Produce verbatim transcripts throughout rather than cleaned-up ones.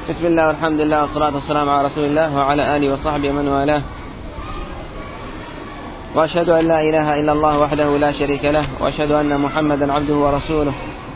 بسم الله والحمد لله والصلاة والسلام على رسول الله وعلى آله وصحبه من والاه، وأشهد أن لا إله إلا الله وحده لا شريك له، وأشهد أن محمدا عبده ورسوله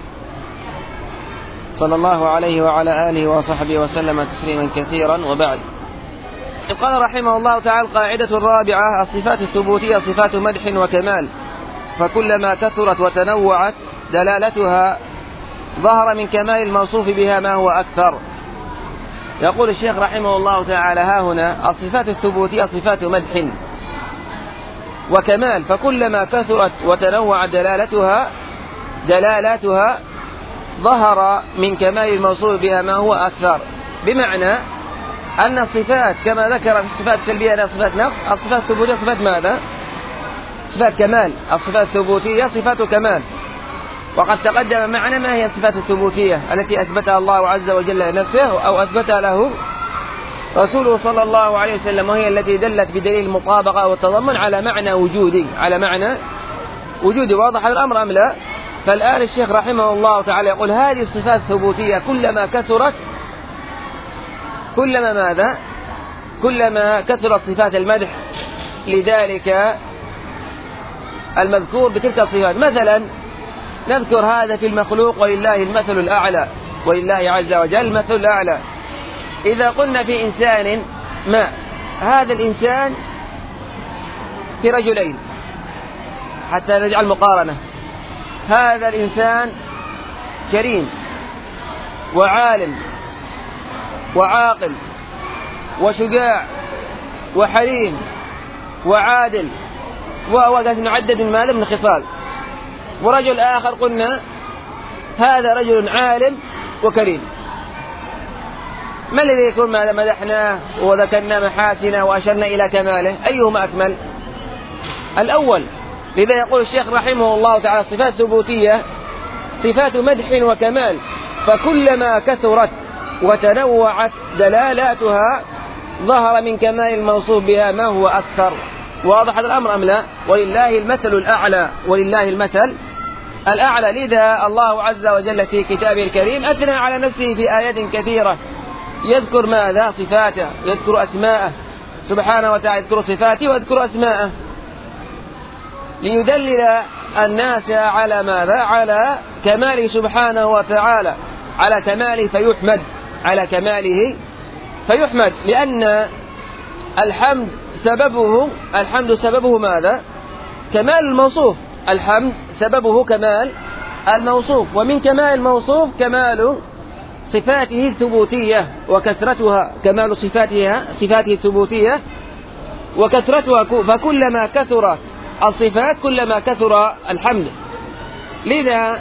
صلى الله عليه وعلى آله وصحبه وسلم تسليما كثيرا. وبعد، قال رحمه الله تعالى: القاعدة الرابعة: الصفات الثبوتية صفات مدح وكمال، فكلما كثرت وتنوعت دلالتها ظهر من كمال الموصوف بها ما هو أكثر. يقول الشيخ رحمه الله تعالى: ها هنا الصفات الثبوتية صفات مدح وكمال، فكلما كثرت وتنوعت دلالتها دلالاتها ظهر من كمال الموصوف بها ما هو أكثر. بمعنى أن الصفات كما ذكر في الصفات السلبية أنها صفات نقص، الصفات الثبوتية صفات ماذا؟ صفات كمال. الصفات الثبوتية صفات كمال. وقد تقدم معنا ما هي الصفات الثبوتية التي أثبتها الله عز وجل لنفسه أو أثبتها له رسوله صلى الله عليه وسلم، وهي التي دلت بدليل المطابقة والتضمن على معنى وجودي على معنى وجودي. واضح الأمر أم لا؟ فالآن الشيخ رحمه الله تعالى يقول: هذه الصفات الثبوتية كلما كثرت كلما ماذا؟ كلما كثرت صفات المدح لذلك المذكور بتلك الصفات. مثلا نذكر هذا في المخلوق: ولله المثل الأعلى، ولله عز وجل المثل الأعلى. إذا قلنا في إنسان ما، هذا الإنسان في رجلين حتى نجعل مقارنة، هذا الإنسان كريم وعالم وعاقل وشجاع وحليم وعادل، وقد نعدد من ماذا؟ من خصال. ورجل آخر قلنا هذا رجل عالم وكريم. ما الذي يكون ماذا؟ مدحناه وذكرنا محاسنه وأشرنا إلى كماله، أيهما أكمل؟ الأول. لذا يقول الشيخ رحمه الله تعالى: صفات ثبوتية صفات مدح وكمال، فكلما كثرت وتنوعت دلالاتها ظهر من كمال الموصوف بها ما هو أكثر. واضح هذا الأمر أم لا؟ ولله المثل الأعلى، ولله المثل الأعلى. لذا الله عز وجل في كتابه الكريم أثنى على نفسه في آيات كثيرة، يذكر ماذا؟ صفاته، يذكر أسماءه سبحانه وتعالى، يذكر صفاته ويذكر أسماءه، ليدلل الناس على ماذا؟ على كماله سبحانه وتعالى، على كماله فيحمد، على كماله فيحمد. لأن الحمد سببه الحمد سببه ماذا؟ كمال الموصوف. الحمد سببه كمال الموصوف، ومن كمال الموصوف كمال صفاته الثبوتية وكثرتها، كمال صفاتها صفاته الثبوتية وكثرتها. فكلما كثرت الصفات كلما كثر الحمد. لذا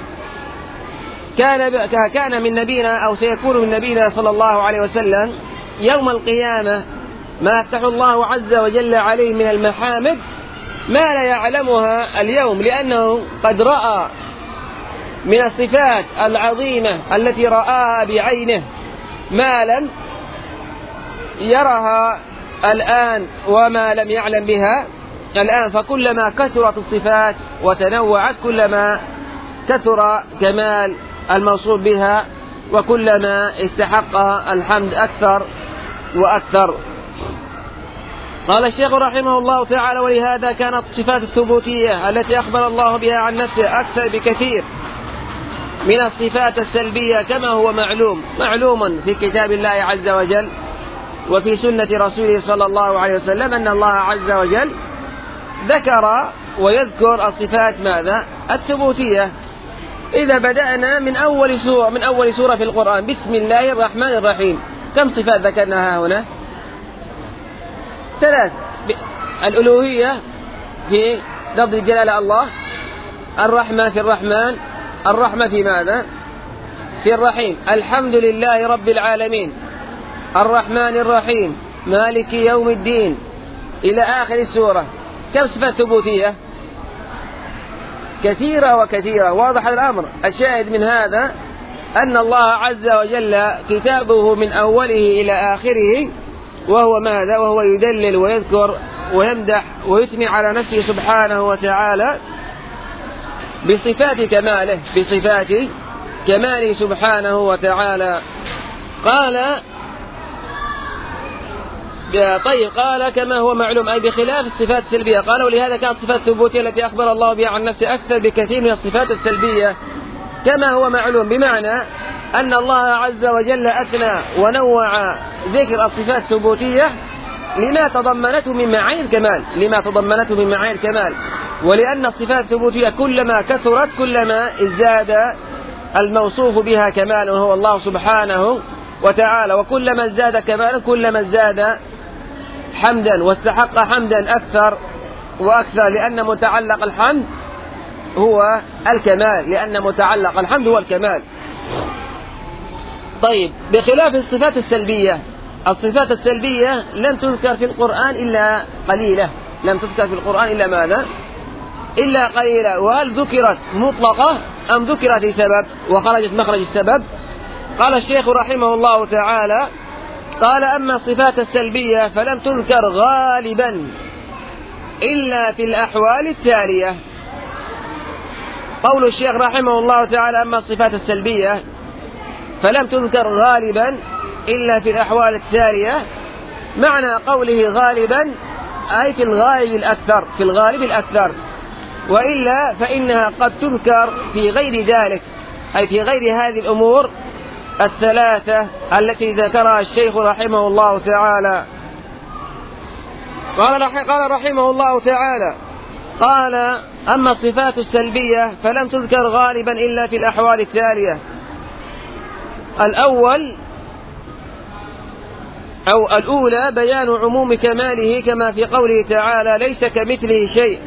كان كان من نبينا أو سيكون من نبينا صلى الله عليه وسلم يوم القيامة ما يفتح الله عز وجل عليه من المحامد ما لا يعلمها اليوم، لأنه قد رأى من الصفات العظيمة التي رآها بعينه ما لم يرها الآن وما لم يعلم بها الآن. فكلما كثرت الصفات وتنوعت كلما كثر كمال الموصوف بها، وكلما استحق الحمد أكثر وأكثر. قال الشيخ رحمه الله تعالى: ولهذا كانت الصفات الثبوتية التي أخبر الله بها عن نفسه أكثر بكثير من الصفات السلبية، كما هو معلوم معلوم في كتاب الله عز وجل وفي سنة رسوله صلى الله عليه وسلم أن الله عز وجل ذكر ويذكر الصفات ماذا؟ الثبوتية. إذا بدأنا من أول سورة من أول سورة في القرآن: بسم الله الرحمن الرحيم، كم صفات ذكرناها هنا؟ ثلاث. الألوهية في لفظ الجلالة الله، الرحمة في الرحمن، الرحمة في ماذا؟ في الرحيم. الحمد لله رب العالمين، الرحمن الرحيم، مالك يوم الدين، إلى آخر السورة. كم صفة ثبوتية؟ كثيرة وكثيرة. واضح الأمر. الشاهد من هذا أن الله عز وجل كتابه من أوله إلى آخره وهو ماذا؟ وهو يدلل ويذكر ويمدح ويثني على نفسه سبحانه وتعالى بصفات كماله، بصفات كماله سبحانه وتعالى. قال طيب قال كما هو معلوم أي بخلاف الصفات السلبية. قال ولهذا كانت الصفات الثبوتية التي أخبر الله بها عن نفسه أكثر بكثير من الصفات السلبية كما هو معلوم، بمعنى أن الله عز وجل أثنى ونوع ذكر الصفات الثبوتية لما تضمنته من معاني الكمال لما تضمنته من معاني الكمال ولأن الصفات الثبوتية كلما كثرت كلما ازداد الموصوف بها كمال وهو الله سبحانه وتعالى، وكلما ازداد كمالا كلما ازداد حمدا واستحق حمدا أكثر وأكثر، لأن متعلق الحمد هو الكمال لأن متعلق الحمد هو الكمال. طيب بخلاف الصفات السلبية، الصفات السلبية لم تذكر في القرآن إلا قليلة لم تذكر في القرآن إلا ماذا؟ إلا قليلة. وهل ذكرت مطلقة أم ذكرت لسبب وخرجت مخرج السبب؟ قال الشيخ رحمه الله تعالى قال أما الصفات السلبية فلم تذكر غالبا إلا في الأحوال التالية. قول الشيخ رحمه الله تعالى أما الصفات السلبية فلم تذكر غالبا إلا في الأحوال التالية، معنى قوله غالبا أي في الغالب الأكثر في الغالب الأكثر، وإلا فإنها قد تذكر في غير ذلك أي في غير هذه الأمور الثلاثة التي ذكرها الشيخ رحمه الله تعالى. قال رحمه الله تعالى قال أما الصفات السلبية فلم تذكر غالبا إلا في الأحوال التالية. الأول أو الأولى بيان عموم كماله كما في قوله تعالى ليس كمثله شيء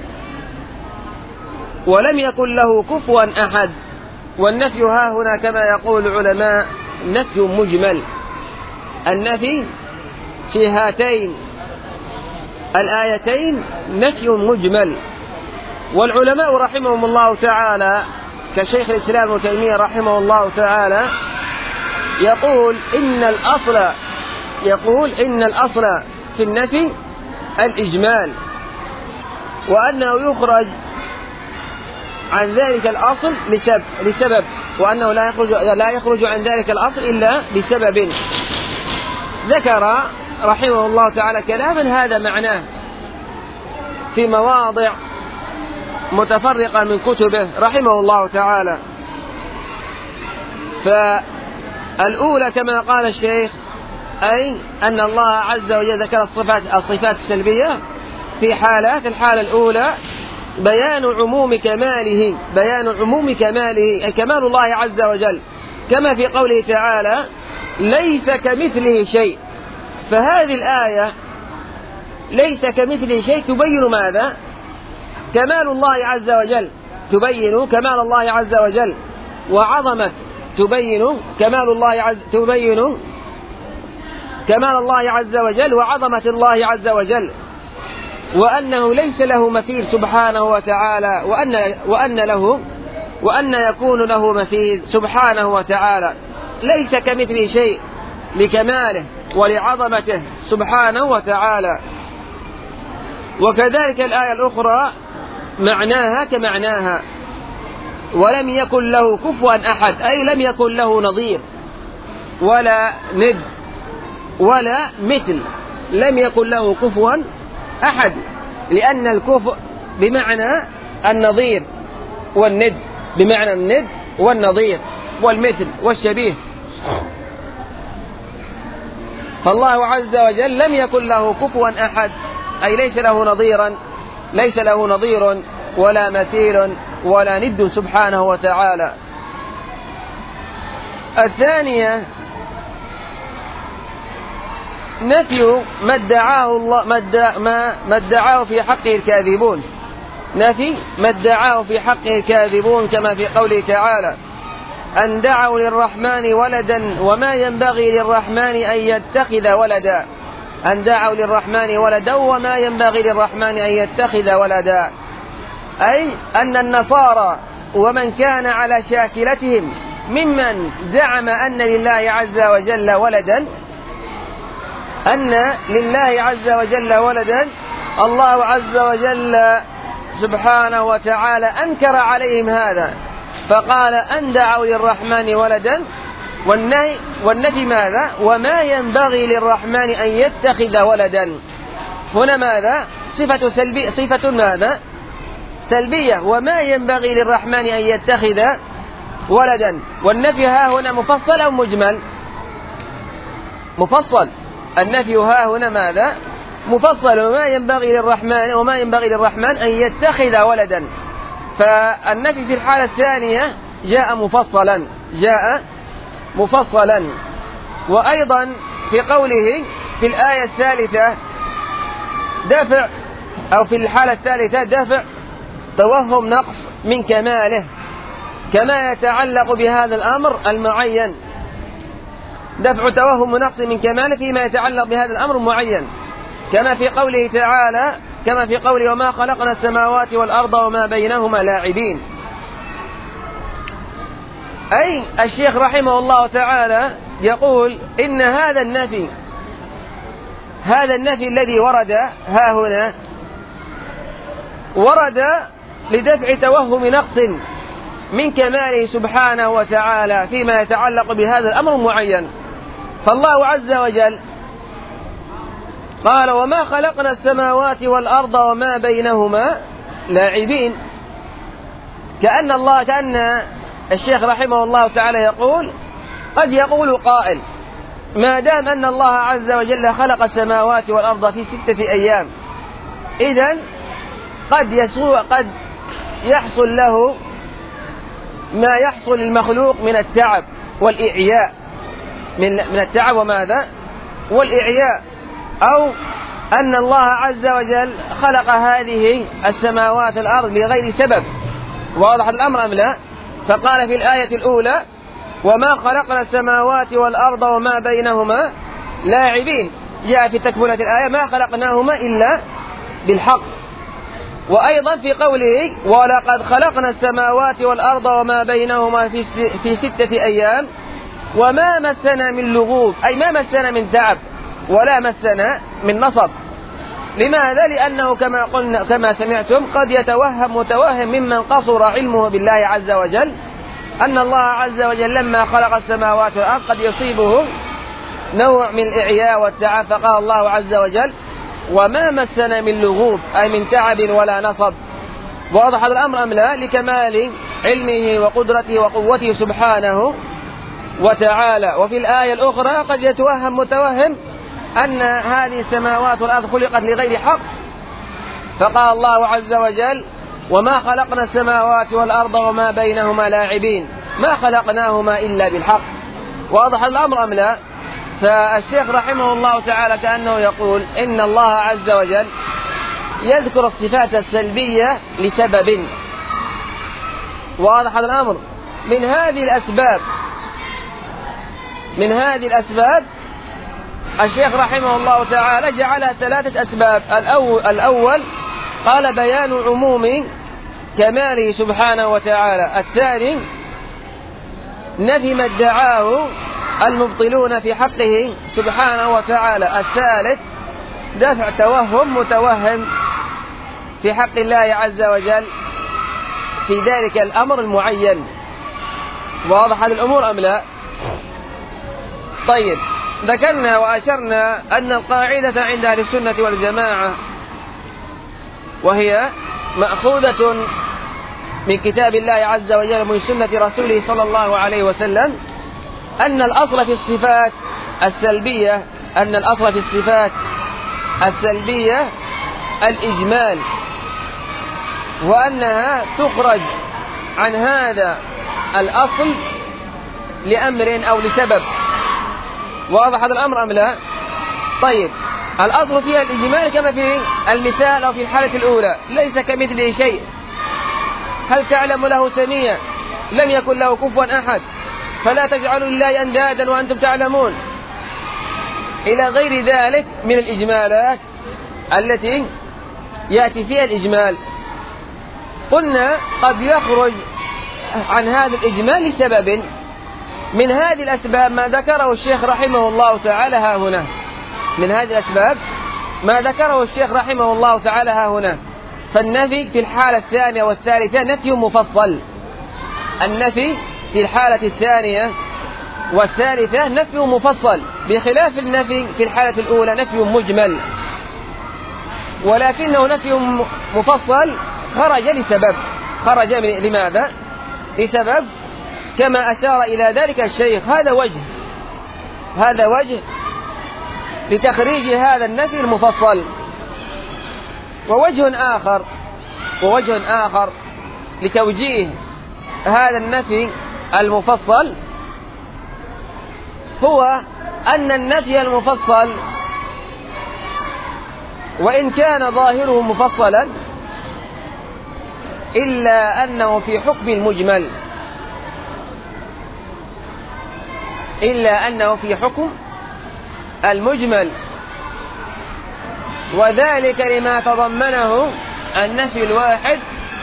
ولم يكن له كفوا أحد. والنفي ها هنا كما يقول العلماء نفي مجمل، النفي في هاتين الآيتين نفي مجمل. والعلماء رحمهم الله تعالى كشيخ الإسلام ابن تيمية رحمه الله تعالى يقول إن الأصل يقول إن الأصل في النفي الإجمال، وأنه يخرج عن ذلك الأصل لسبب, لسبب وأنه لا يخرج, لا يخرج عن ذلك الأصل إلا بسبب. ذكر رحمه الله تعالى كلاما هذا معناه في مواضع متفرقة من كتبه رحمه الله تعالى. فالأولى كما قال الشيخ أي أن الله عز وجل ذكر الصفات, الصفات السلبية في حالات. الحالة الأولى بيان عموم كماله بيان عموم كماله أي كمال الله عز وجل كما في قوله تعالى ليس كمثله شيء. فهذه الآية ليس كمثله شيء تبين ماذا؟ كمال الله عز وجل، تبين كمال الله عز وجل وعظمة تبين كمال الله عز تبين كمال الله عز وجل وعظمة الله عز وجل، وأنه ليس له مثيل سبحانه وتعالى، وأن وأن له وأن يكون له مثيل سبحانه وتعالى. ليس كمثله شيء لكماله ولعظمته سبحانه وتعالى. وكذلك الآية الأخرى معناها كمعناها ولم يكن له كفوا أحد أي لم يكن له نظير ولا ند ولا مثل، لم يكن له كفوا أحد، لأن الكفء بمعنى النظير والند بمعنى الند والنظير والمثل والشبيه. فالله عز وجل لم يكن له كفوا أحد أي ليس له نظيرا ليس له نظير ولا مثيل ولا ند سبحانه وتعالى. الثانية نفي ما ادعاه الله ما ما ادعاه في حقه الكاذبون نفي ما ادعاه في حقه الكاذبون كما في قوله تعالى أن دعوا للرحمن ولدا وما ينبغي للرحمن أن يتخذ ولدا أن دعوا للرحمن ولدا وما ينبغي للرحمن أن يتخذ ولدا، أي أن النصارى ومن كان على شاكلتهم ممن زعم أن لله عز وجل ولدا أن لله عز وجل ولدا الله عز وجل سبحانه وتعالى أنكر عليهم هذا فقال أن دعوا للرحمن ولدا والنهي والنفي ماذا؟ وما ينبغي للرحمن أن يتخذ ولدا. هنا ماذا؟ صفة سلبية، صفة ماذا؟ سلبية. وما ينبغي للرحمن أن يتخذ ولدا. والنفي ها هنا مفصل أو مجمل؟ مفصل. النفي ها هنا ماذا؟ مفصل. وما ينبغي للرحمن وما ينبغي للرحمن أن يتخذ ولدا. فالنفي في الحالة الثانية جاء مفصلا، جاء مفصلا. وأيضا في قوله في الآية الثالثة دفع، أو في الحالة الثالثة دفع توهم نقص من كماله كما يتعلق بهذا الأمر المعين. دفع توهم نقص من كماله فيما يتعلق بهذا الأمر المعين، كما في قوله تعالى كما في قوله وما خلقنا السماوات والأرض وما بينهما لاعبين. أي الشيخ رحمه الله تعالى يقول إن هذا النفي هذا النفي الذي ورد ها هنا ورد لدفع توهم نقص من كماله سبحانه وتعالى فيما يتعلق بهذا الأمر المعين. فالله عز وجل قال وما خلقنا السماوات والأرض وما بينهما لاعبين، كأن الله كأن الشيخ رحمه الله تعالى يقول قد يقول قائل ما دام أن الله عز وجل خلق السماوات والأرض في ستة أيام، إذن قد يسوء قد يحصل له ما يحصل المخلوق من التعب والإعياء، من من التعب وماذا؟ والإعياء. أو أن الله عز وجل خلق هذه السماوات والأرض لغير سبب. واضح الأمر أم لا؟ فقال في الآية الأولى وما خلقنا السماوات والأرض وما بينهما لاعبين، جاء في تكملة الآية ما خلقناهما إلا بالحق. وأيضا في قوله ولقد خلقنا السماوات والأرض وما بينهما في في ستة أيام وما مسنا من لغوب، أي ما مسنا من تعب ولا مسنا من نصب. لماذا؟ لأنه كما قلنا كما سمعتم قد يتوهم متوهم ممن قصر علمه بالله عز وجل أن الله عز وجل لما خلق السماوات والأرض قد يصيبه نوع من الإعياء والتعب، فقال الله عز وجل وما مسنا من لغوب، أي من تعب ولا نصب. واضح الأمر أم لا؟ لكمال علمه وقدرته وقوته سبحانه وتعالى. وفي الآية الأخرى قد يتوهم متوهم أن هذه السماوات والأرض خلقت لغير حق، فقال الله عز وجل وما خلقنا السماوات والأرض وما بينهما لاعبين، ما خلقناهما إلا بالحق. واضح الأمر أم لا؟ فالشيخ رحمه الله تعالى كأنه يقول إن الله عز وجل يذكر الصفات السلبية لسبب. واضح الأمر؟ من هذه الأسباب من هذه الأسباب الشيخ رحمه الله تعالى جعلها ثلاثة أسباب. الأول, الأول قال بيان عموم كماله سبحانه وتعالى. الثاني نفي ما ادعاه المبطلون في حقه سبحانه وتعالى. الثالث دفع توهم متوهم في حق الله عز وجل في ذلك الأمر المعين. واضح الأمور أم لا؟ طيب، ذكرنا وأشرنا أن القاعدة عند أهل السنة والجماعة وهي مأخوذة من كتاب الله عز وجل ومن سنة رسوله صلى الله عليه وسلم أن الأصل في الصفات السلبية أن الأصل في الصفات السلبية الإجمال، وأنها تخرج عن هذا الأصل لأمر أو لسبب. واضح هذا الأمر أم لا؟ طيب، الأصل فيها الإجمال كما في المثال أو في الحالة الأولى ليس كمثله شيء. هل تعلم له سميع؟ لم يكن له كفوا أحد، فلا تجعلوا لله أندادا وأنتم تعلمون، إلى غير ذلك من الإجمالات التي يأتي فيها الإجمال. قلنا قد يخرج عن هذا الإجمال لسبب. من هذه الأسباب ما ذكره الشيخ رحمه الله تعالى ها هنا من هذه الأسباب ما ذكره الشيخ رحمه الله تعالى ها هنا. فالنفي في الحالة الثانية والثالثة نفي مفصل. النفي في الحالة الثانية والثالثة نفي مفصل، بخلاف النفي في الحالة الأولى نفي مجمل، ولكنه نفي مفصل خرج لسبب، خرج لماذا؟ لسبب، كما أشار إلى ذلك الشيخ. هذا وجه هذا وجه لتخريج هذا النفي المفصل. ووجه آخر ووجه آخر لتوجيه هذا النفي المفصل هو أن النفي المفصل وإن كان ظاهره مفصلا إلا أنه في حكم المجمل إلا أنه في حكم المجمل وذلك لما تضمنه النفي الواحد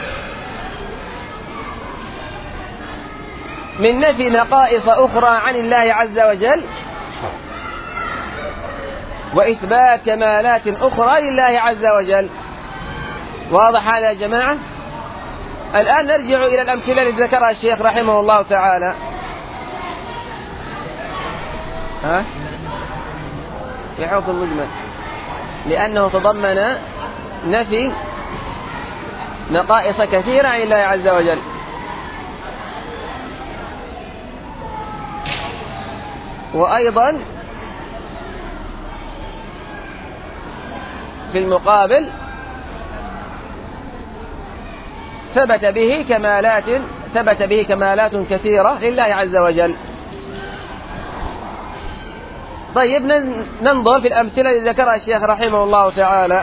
من نفي نقائص أخرى عن الله عز وجل وإثبات كمالات أخرى لله عز وجل. واضح هذا يا جماعة؟ الآن نرجع إلى الأمثلة التي ذكرها الشيخ رحمه الله تعالى. ها؟ في حكم المجمل لأنه تضمن نفي نقائص كثيرة عن الله عز وجل. وأيضا في المقابل ثبت به كمالات ثبت به كمالات كثيرة لله عز وجل. طيب ننظر في الأمثلة التي ذكرها الشيخ رحمه الله تعالى.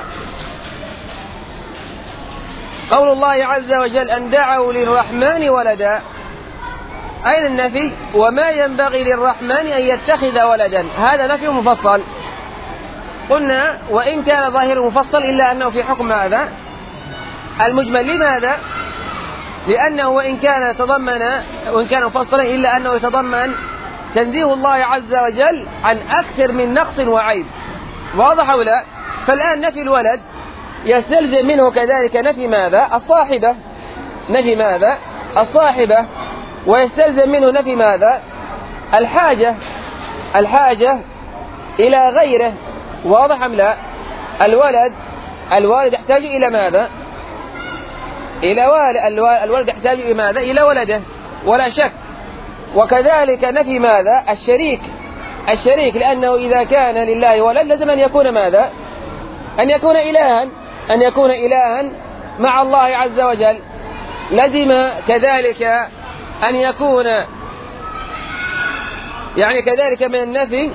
قول الله عز وجل أن دعوا للرحمن ولدا، أين النفي؟ وما ينبغي للرحمن أن يتخذ ولدا، هذا نفي مفصل. قلنا وإن كان ظاهر مفصل إلا أنه في حكم هذا المجمل. لماذا؟ لأنه وإن كان تضمن وإن كان مفصلا إلا أنه يتضمن تنزيه الله عز وجل عن أكثر من نقص وعيب. واضح أو لا؟ فالآن نفي الولد يستلزم منه كذلك نفي ماذا؟ الصاحبة. نفي ماذا؟ الصاحبة. ويستلزم منه نفي ماذا؟ الحاجة الحاجة إلى غيره. واضح أم لا؟ الولد الوالد يحتاج إلى ماذا؟ إلى والد. الولد يحتاج إلى ماذا؟ إلى ولده ولا شك. وكذلك نفي ماذا؟ الشريك الشريك لأنه إذا كان لله ولد لازم أن يكون ماذا؟ أن يكون إلها أن يكون إلها مع الله عز وجل. لازم كذلك أن يكون يعني كذلك من النفي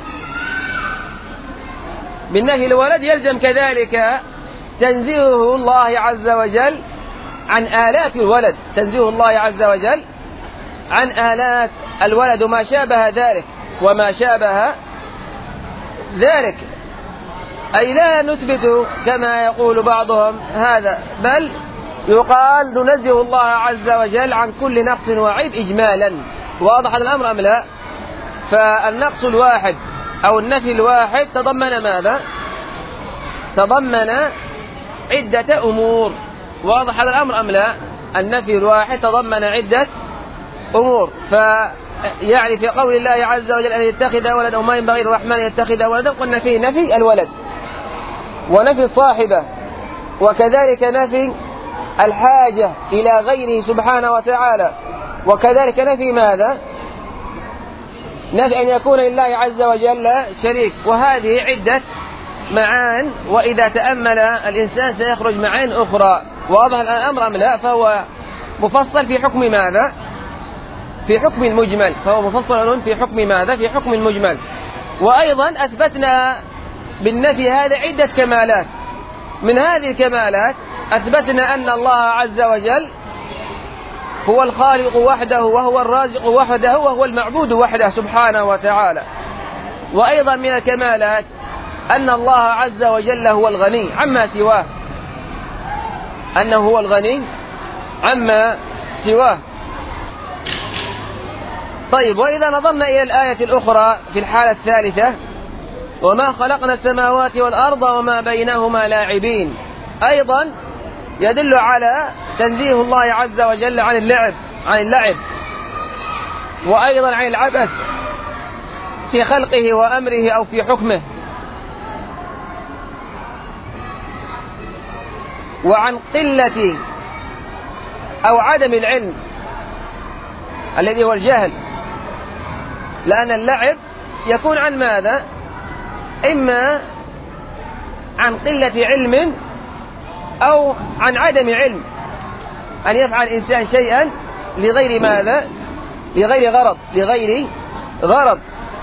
من نفي الولد يلزم كذلك تنزيه الله عز وجل عن آلات الولد، تنزيه الله عز وجل عن آلات الولد وما شابه ذلك وما شابه ذلك. أي لا نثبت كما يقول بعضهم هذا، بل يقال ننزه الله عز وجل عن كل نقص وعيب إجمالا. واضح الأمر أم لا؟ فالنقص الواحد أو النفي الواحد تضمن ماذا؟ تضمن عدة أمور. واضح هذا الأمر أم لا؟ النفي الواحد تضمن عدة أمور. فيعني في قول الله عز وجل أن يتخذ ولدا وما ينبغي للرحمن أن يتخذ ولدا قلنا فيه نفي الولد ونفي الصاحبة وكذلك نفي الحاجة إلى غيره سبحانه وتعالى وكذلك نفي ماذا؟ نفي أن يكون لله عز وجل شريك. وهذه عدة معان وإذا تأمل الإنسان سيخرج معان أخرى. واضح الأمر أم لا؟ فهو مفصل في حكم ماذا؟ في حكم المجمل. فهو مفصل في حكم ماذا؟ في حكم المجمل. وأيضا أثبتنا بالنفي هذا عدة كمالات. من هذه الكمالات أثبتنا أن الله عز وجل هو الخالق وحده وهو الرازق وحده وهو المعبود وحده سبحانه وتعالى. وأيضا من الكمالات أن الله عز وجل هو الغني عما سواه، أنه هو الغني عما سواه. طيب وإذا نظرنا إلى الآية الأخرى في الحالة الثالثة وما خلقنا السماوات والأرض وما بينهما لاعبين، أيضا يدل على تنزيه الله عز وجل عن اللعب عن اللعب وأيضا عن العبث في خلقه وأمره أو في حكمه، وعن قلة أو عدم العلم الذي هو الجهل، لأن اللعب يكون عن ماذا؟ إما عن قلة علم أو عن عدم علم، أن يفعل الإنسان شيئا لغير ماذا؟ لغير غرض لغير غرض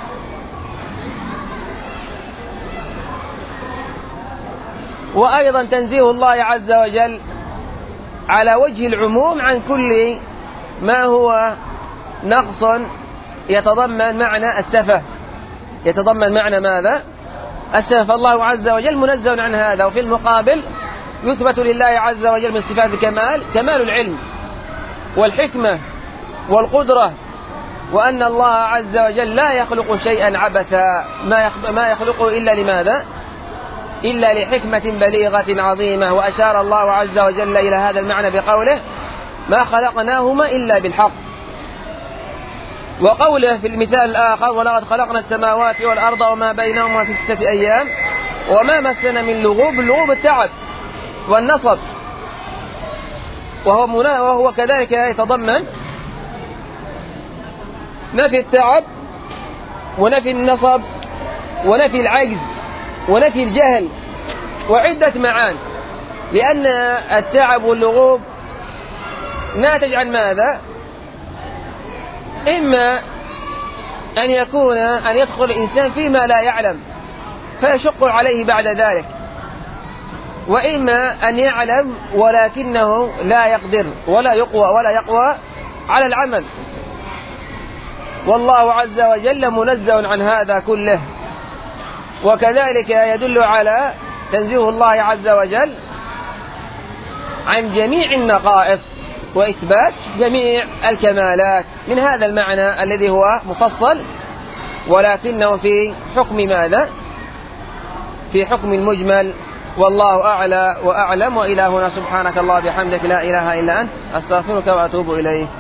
وأيضا تنزيه الله عز وجل على وجه العموم عن كل ما هو نقص يتضمن معنى السفه، يتضمن معنى ماذا؟ السفه. فالله عز وجل منزه عن هذا. وفي المقابل يثبت لله عز وجل من صفات الكمال كمال العلم والحكمة والقدرة، وأن الله عز وجل لا يخلق شيئا عبثا، ما يخلقه إلا لماذا؟ إلا لحكمة بليغة عظيمة. وأشار الله عز وجل إلى هذا المعنى بقوله: ما خلقناهما إلا بالحق. وقوله في المثال الآخر: ولقد خلقنا السماوات والأرض وما بينهما في ستة أيام وما مسنا من لغوب. اللغوب التعب والنصب، وهو, وهو كذلك يتضمن نفي التعب ونفي النصب ونفي العجز ونفي الجهل وعدة معان، لأن التعب واللغوب ناتج عن ماذا؟ إما أن يكون أن يدخل الإنسان فيما لا يعلم فيشق عليه بعد ذلك، وإما أن يعلم ولكنه لا يقدر ولا يقوى ولا يقوى على العمل. والله عز وجل منزه عن هذا كله. وكذلك يدل على تنزيه الله عز وجل عن جميع النقائص وإثبات جميع الكمالات من هذا المعنى الذي هو مفصل، ولكنه في حكم ماذا؟ في حكم المجمل. والله أعلى وأعلم. وإلى هنا سبحانك الله بحمدك لا إله إلا أنت أستغفرك وأتوب إليه.